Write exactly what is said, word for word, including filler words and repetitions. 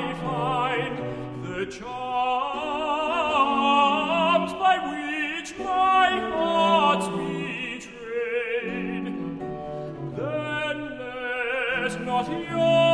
find the charms by which my heart's betrayed. Then let not your